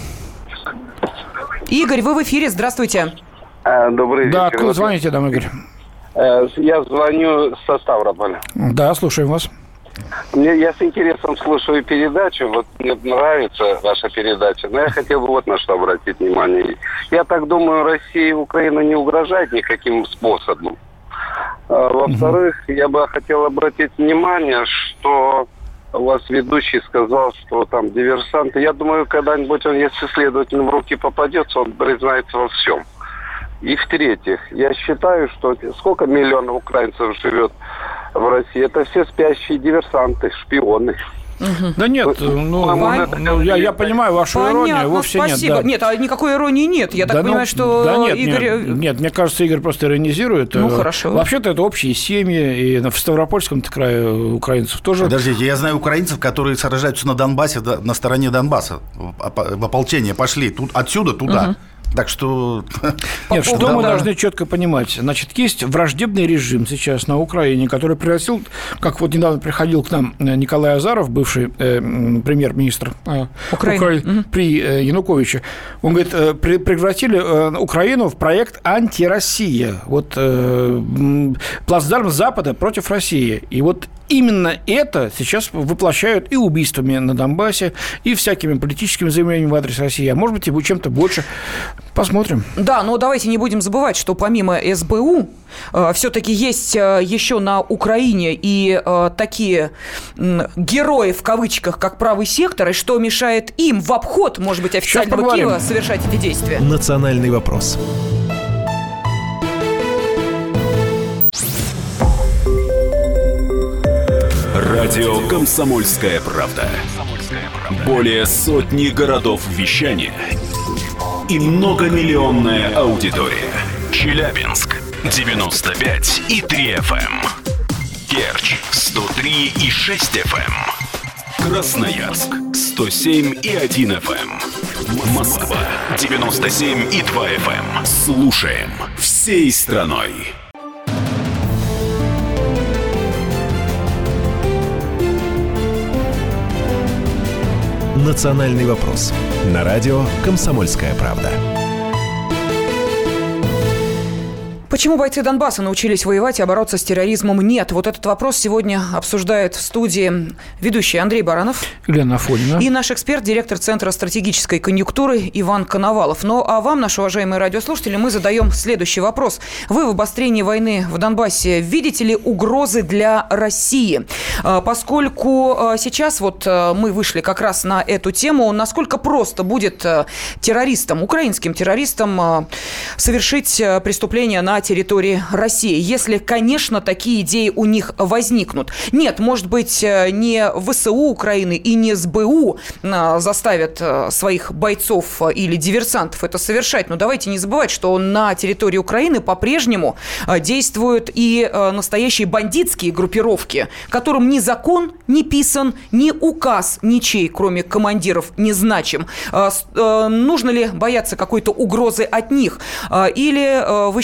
Игорь, вы в эфире, здравствуйте. А, добрый да, вечер. откуда звоните, дам, Игорь? Я звоню со Ставрополя. Да, слушаем вас. Мне, я с интересом слушаю передачу, вот мне нравится ваша передача, но я хотел бы вот на что обратить внимание. Я так думаю, России и Украина не угрожает никаким способом. Во-вторых, угу. я бы хотел обратить внимание, что у вас ведущий сказал, что там диверсанты. Я думаю, когда-нибудь он, если следователям в руки попадется, он признается во всем. И в-третьих, я считаю, что сколько миллионов украинцев живет в России, это все спящие диверсанты, шпионы. Угу. Да нет, ну, Пон... ну я, я понимаю вашу Понятно, иронию, вовсе спасибо. нет. Да. Нет, а никакой иронии нет. Я да так ну, понимаю, что да нет, Игорь... Нет, нет, мне кажется, Игорь просто иронизирует. Ну, хорошо. Вообще-то это общие семьи, и в Ставропольском крае украинцев тоже... Подождите, я знаю украинцев, которые сражаются на Донбассе, на стороне Донбасса, в ополчение пошли тут, отсюда туда. Угу. Так что... Нет, что мы должны четко понимать. Значит, есть враждебный режим сейчас на Украине, который превратил, как вот недавно приходил к нам Николай Азаров, бывший э, премьер-министр э, Украины, Украины угу. при э, Януковиче. Он говорит, э, превратили э, Украину в проект «Антироссия». Вот э, плацдарм Запада против России. И вот именно это сейчас воплощают и убийствами на Донбассе, и всякими политическими заявлениями в адрес России. А может быть, и чем-то больше. Посмотрим. Да, но давайте не будем забывать, что помимо эс бэ у э, все-таки есть э, еще на Украине и э, такие э, герои, в кавычках, как правый сектор, и что мешает им в обход, может быть, официального Киева совершать эти действия. Национальный вопрос. Радио «Комсомольская правда». Более сотни городов вещания и многомиллионная аудитория. Челябинск девяносто пять и три эф эм, Керчь сто три и шесть эф эм, Красноярск сто семь и один эф эм, Москва девяносто семь и два эф эм. Слушаем всей страной. «Национальный вопрос» на радио «Комсомольская правда». Почему бойцы Донбасса научились воевать, а бороться с терроризмом нет? Вот этот вопрос сегодня обсуждает в студии ведущий Андрей Баранов. Елена Афонина. И наш эксперт, директор Центра стратегической конъюнктуры Иван Коновалов. Ну, а вам, наши уважаемые радиослушатели, мы задаем следующий вопрос. Вы в обострении войны в Донбассе видите ли угрозы для России? Поскольку сейчас вот мы вышли как раз на эту тему, насколько просто будет террористам, украинским террористам совершить преступление на территории России, если, конечно, такие идеи у них возникнут. Нет, может быть, не вэ эс у Украины и не эс бэ у заставят своих бойцов или диверсантов это совершать, но давайте не забывать, что на территории Украины по-прежнему действуют и настоящие бандитские группировки, которым ни закон не писан, ни указ ничей, кроме командиров, не значим. Нужно ли бояться какой-то угрозы от них? Или вы считаете, что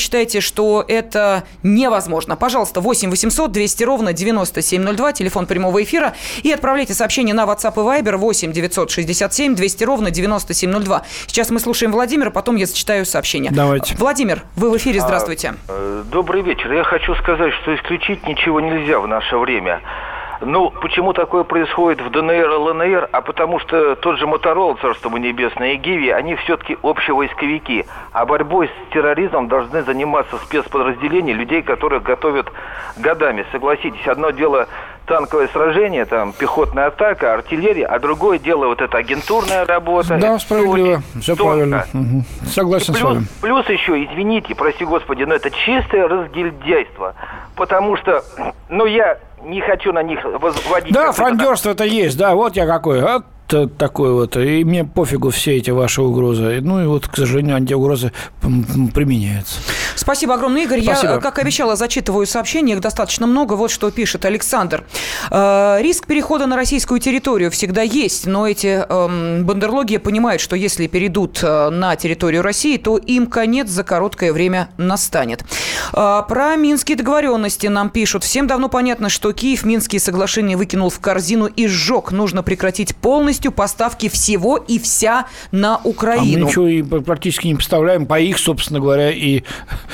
что это невозможно. Пожалуйста, восемь восемьсот двести ровно девяносто семь ноль два, телефон прямого эфира. И отправляйте сообщение на WhatsApp и Viber восемь девятьсот шестьдесят семь двести ровно девяносто семь ноль два. Сейчас мы слушаем Владимира, потом я зачитаю сообщение. Давайте. Владимир, вы в эфире, здравствуйте. А, добрый вечер. Я хочу сказать, что исключить ничего нельзя в наше время. Ну, почему такое происходит в ДНР и ЛНР? А потому что тот же Моторол, царство ему небесное, и Гиви, они все-таки общевойсковики. А борьбой с терроризмом должны заниматься спецподразделения людей, которых готовят годами. Согласитесь, одно дело танковое сражение, там, пехотная атака, артиллерия, а другое дело вот эта агентурная работа. Да, справедливо, все правильно. Угу. Согласен плюс, с вами. Плюс еще, извините, прости господи, но это чистое разгильдяйство. Потому что, ну, я не хочу на них возводить... Да, фрондерство-то есть, да, вот я какой, а такой вот, и мне пофигу все эти ваши угрозы. Ну и вот, к сожалению, антиугрозы применяются. Спасибо огромное, Игорь. Спасибо. Я, как обещала, зачитываю сообщения, их достаточно много. Вот что пишет Александр. Э, риск перехода на российскую территорию всегда есть, но эти э, бандерлоги понимают, что если перейдут на территорию России, то им конец за короткое время настанет. Э, про минские договоренности нам пишут. Всем давно понятно, что Киев Минские соглашения выкинул в корзину и сжег. Нужно прекратить полностью поставки всего и вся на Украину. А мы ничего и практически не поставляем по их, собственно говоря, и,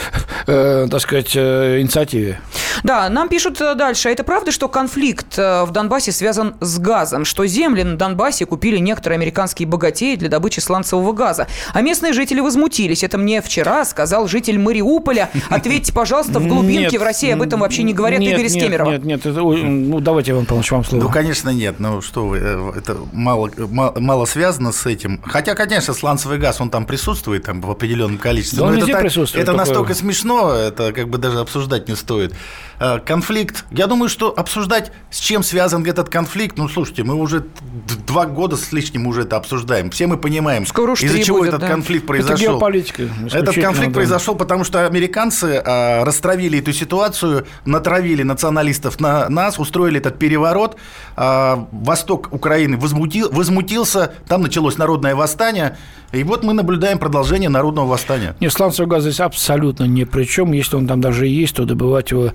э, так сказать, э, инициативе. Да, нам пишут дальше. Это правда, что конфликт в Донбассе связан с газом? Что земли на Донбассе купили некоторые американские богатеи для добычи сланцевого газа? А местные жители возмутились. Это мне вчера сказал житель Мариуполя. Ответьте, пожалуйста, в глубинке нет, в России об этом вообще не говорят. нет, Игорь нет, Скемерова. Нет, нет, это, ну давайте, Иван Павлович, вам слово. Ну, конечно, нет. Ну, что вы, это мало, мало, мало связано с этим. Хотя, конечно, сланцевый газ, он там присутствует там, в определенном количестве. Да, но он это, везде так, присутствует. это такое... настолько смешно, это как бы даже обсуждать не стоит. Конфликт. Я думаю, что обсуждать, с чем связан этот конфликт, ну, слушайте, мы уже два года с лишним уже это обсуждаем. Все мы понимаем, из-за чего будет, этот да. конфликт произошел. Это геополитика. Этот конфликт да. произошел, потому что американцы а, растравили эту ситуацию, натравили националистов на нас, устроили этот переворот. А, восток Украины возмутил, возмутился, там началось народное восстание. И вот мы наблюдаем продолжение народного восстания. Нет, сланцевый газ здесь абсолютно ни при чем. Если он там даже есть, то добывать его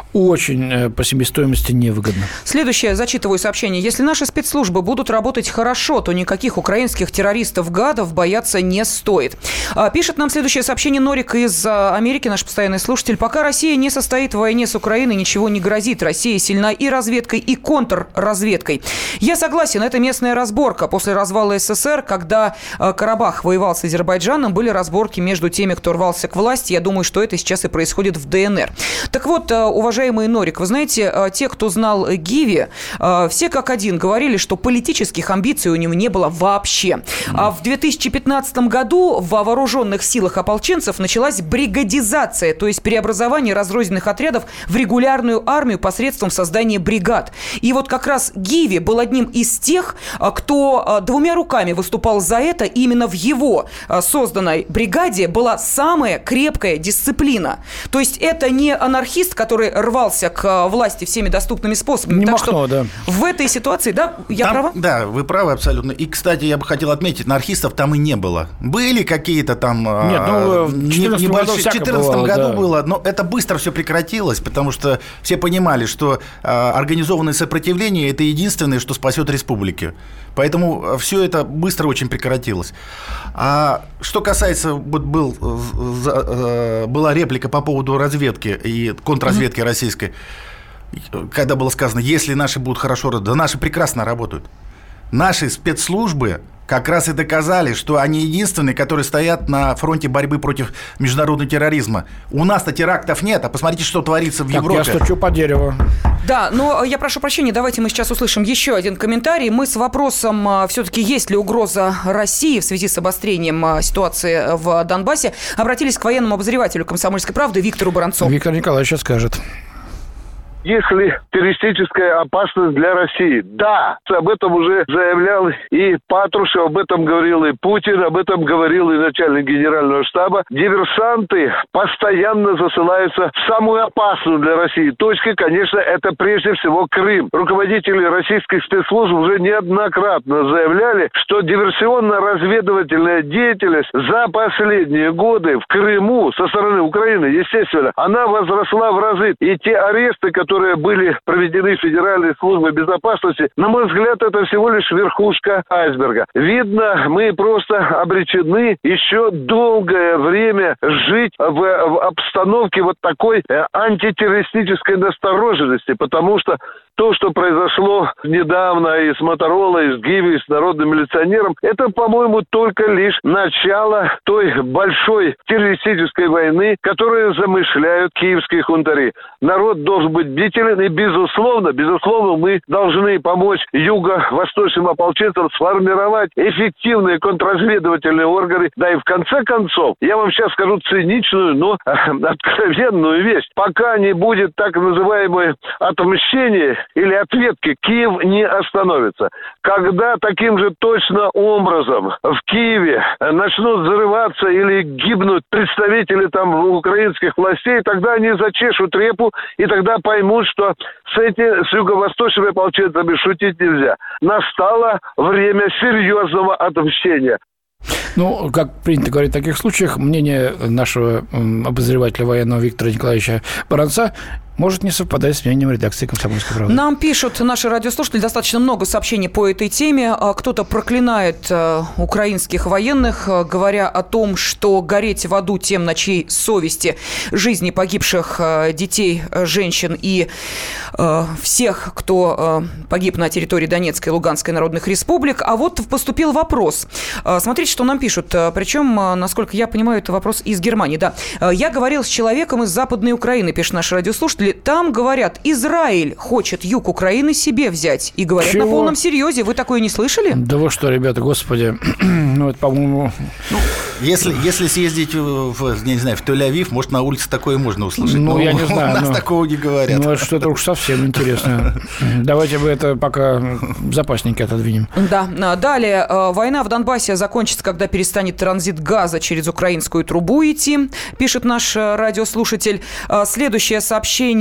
очень по себестоимости невыгодно. Следующее, зачитываю сообщение. Если наши спецслужбы будут работать хорошо, то никаких украинских террористов-гадов бояться не стоит. Пишет нам следующее сообщение Норик из Америки, наш постоянный слушатель. Пока Россия не состоит в войне с Украиной, ничего не грозит. Россия сильна и разведкой, и контрразведкой. Я согласен, это местная разборка. После развала СССР, когда Карабах воевал с Азербайджаном, были разборки между теми, кто рвался к власти. Я думаю, что это сейчас и происходит в ДНР. Так вот, уважаемый Норик, вы знаете, те, кто знал Гиви, все как один говорили, что политических амбиций у него не было вообще. А в две тысячи пятнадцатом году в вооруженных силах ополченцев началась бригадизация, то есть преобразование разрозненных отрядов в регулярную армию посредством создания бригад. И вот как раз Гиви был одним из тех, кто двумя руками выступал за это. И именно в его созданной бригаде была самая крепкая дисциплина. То есть это не анархист, который рвался к власти всеми доступными способами. Не так махно, что да. В этой ситуации, да, я там, права? Да, вы правы абсолютно. И, кстати, я бы хотел отметить, анархистов там и не было. Были какие-то там... Нет, ну, в четырнадцатом году, в четырнадцатом бывало, году да. было, но это быстро все прекратилось, потому что все понимали, что а, организованное сопротивление – это единственное, что спасет республики. Поэтому все это быстро очень прекратилось. А что касается, вот был, была реплика по поводу разведки и контрразведки mm-hmm. российской, когда было сказано, если наши будут хорошо работать, да наши прекрасно работают. Наши спецслужбы как раз и доказали, что они единственные, которые стоят на фронте борьбы против международного терроризма. У нас-то терактов нет, а посмотрите, что творится в так, Европе. Я стучу по дереву. Да, но я прошу прощения, давайте мы сейчас услышим еще один комментарий. Мы с вопросом, все-таки есть ли угроза России в связи с обострением ситуации в Донбассе, обратились к военному обозревателю «Комсомольской правды» Виктору Баранцу. Виктор Николаевич сейчас скажет. есть ли террористическая опасность для России? Да, об этом уже заявлял и Патрушев, об этом говорил и Путин, об этом говорил и начальник генерального штаба. Диверсанты постоянно засылаются в самую опасную для России точку. Конечно, это прежде всего Крым. Руководители российских спецслужб уже неоднократно заявляли, что диверсионно-разведывательная деятельность за последние годы в Крыму со стороны Украины, естественно, она возросла в разы. И те аресты, которые были проведены Федеральной службой безопасности, на мой взгляд, это всего лишь верхушка айсберга. Видно, мы просто обречены еще долгое время жить в, в обстановке вот такой э, антитеррористической настороженности, потому что то, что произошло недавно и с Мотороло, и с Гиви, и с народным милиционером, это, по-моему, только лишь начало той большой террористической войны, которую замышляют киевские хунтари. Народ должен быть бдителен, и, безусловно, безусловно, мы должны помочь юго-восточным ополченцам сформировать эффективные контрразведывательные органы. Да и в конце концов, я вам сейчас скажу циничную, но откровенную вещь. Пока не будет так называемое отмщение или ответки, Киев не остановится. Когда таким же точно образом в Киеве начнут взрываться или гибнуть представители там украинских властей, тогда они зачешут репу, и тогда поймут, что с, эти, с юго-восточными ополченцами шутить нельзя. Настало время серьезного отмщения. Ну, как принято говорить в таких случаях, мнение нашего обозревателя военного Виктора Николаевича Баранца может не совпадать с мнением редакции «Комсомольской правды». Нам пишут наши радиослушатели достаточно много сообщений по этой теме. Кто-то проклинает украинских военных, говоря о том, что гореть в аду тем, на чьей совести жизни погибших детей, женщин и всех, кто погиб на территории Донецкой и Луганской народных республик. А вот поступил вопрос. Смотрите, что нам пишут. Причем, насколько я понимаю, это вопрос из Германии. Да. Я говорил с человеком из Западной Украины, пишет наш радиослушатель. Там, говорят, Израиль хочет юг Украины себе взять. И говорят Чего? На полном серьезе. Вы такое не слышали? Да вы что, ребята, господи. Ну, это, по-моему... Ну, если, если съездить в, не знаю, в Тель-Авив, может, на улице такое можно услышать. Ну, но я не знаю. У нас но... такого не говорят. Ну, это что-то уж совсем интересное. Давайте мы это пока в запасники отодвинем. Да. Далее. Война в Донбассе закончится, когда перестанет транзит газа через украинскую трубу идти, пишет наш радиослушатель. Следующее сообщение.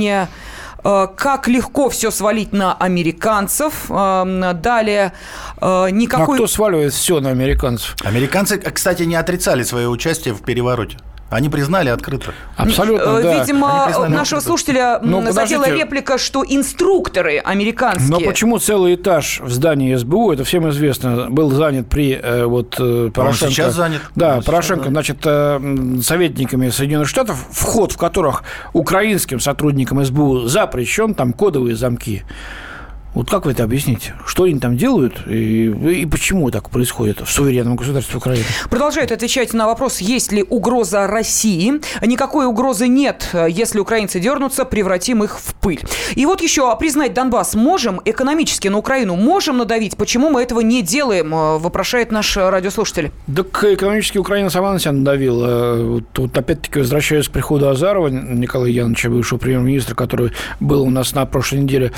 Как легко все свалить на американцев. Далее никакой... А кто сваливает все на американцев? Американцы, кстати, не отрицали свое участие в перевороте. Они признали открыто. Абсолютно, да. Видимо, нашего слушателя Но, задела реплика, что инструкторы американские... Но почему целый этаж в здании эс бэ у, это всем известно, был занят при э, вот, Порошенко... Он сейчас занят. Да, Он Порошенко, сейчас, значит, э, советниками Соединенных Штатов, вход в которых украинским сотрудникам эс бэ у запрещен, там кодовые замки. Вот как вы это объясните? Что они там делают и, и почему так происходит в суверенном государстве Украины? Продолжает отвечать на вопрос, есть ли угроза России. Никакой угрозы нет. Если украинцы дернутся, превратим их в пыль. И вот еще признать Донбасс можем, экономически на Украину можем надавить. Почему мы этого не делаем, вопрошает наш радиослушатель. Так экономически Украина сама на себя надавила. Тут опять-таки возвращаюсь к приходу Азарова, Николая Яновича, бывшего премьер-министра, который был у нас на прошлой неделе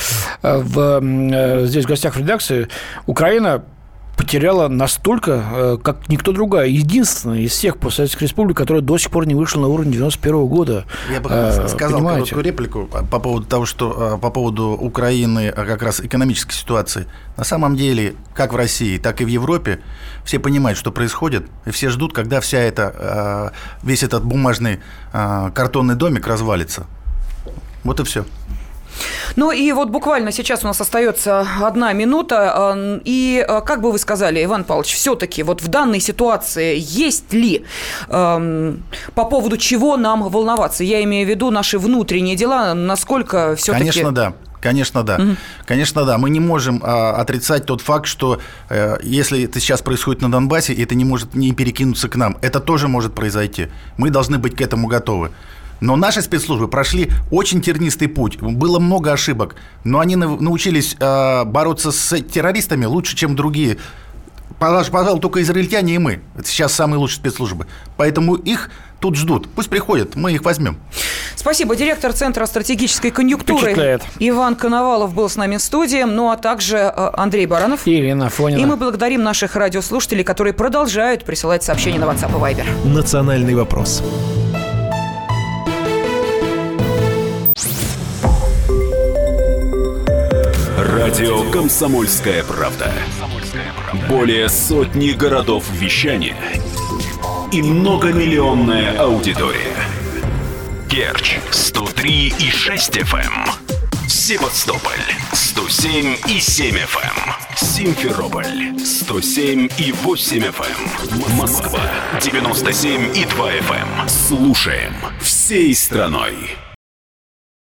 в здесь в гостях в редакции. Украина потеряла настолько, как никто другая. Единственная из всех постсоветских республик, которая до сих пор не вышла на уровень девяносто первого года. Я бы а, сказал понимаете? короткую реплику по поводу того, что по поводу Украины, как раз экономической ситуации. На самом деле, как в России, так и в Европе, все понимают, что происходит, и все ждут, когда вся эта, весь этот бумажный картонный домик развалится. Вот и все. Ну и вот буквально сейчас у нас остается одна минута. И как бы вы сказали, Иван Павлович, все-таки вот в данной ситуации есть ли эм, по поводу чего нам волноваться? Я имею в виду наши внутренние дела, насколько все-таки... Конечно, да. Конечно, да. Угу. Конечно, да. Мы не можем а, отрицать тот факт, что а, если это сейчас происходит на Донбассе, это не может не перекинуться к нам. Это тоже может произойти. Мы должны быть к этому готовы. Но наши спецслужбы прошли очень тернистый путь. Было много ошибок. Но они научились а, бороться с террористами лучше, чем другие. Пожалуй, только израильтяне и мы. Это сейчас самые лучшие спецслужбы. Поэтому их тут ждут. Пусть приходят, мы их возьмем. Спасибо. Директор Центра стратегической конъюнктуры Впечатляет. Иван Коновалов был с нами в студии, ну а также Андрей Баранов и Ирина Афонина. И мы благодарим наших радиослушателей, которые продолжают присылать сообщения на WhatsApp и Viber. Национальный вопрос. Радио «Комсомольская правда». Более сотни городов вещания и многомиллионная аудитория. Керчь сто три и шесть эф эм, Севастополь сто семь и семь эф эм, Симферополь сто семь и восемь эф эм, Москва девяносто семь и два эф эм. Слушаем всей страной.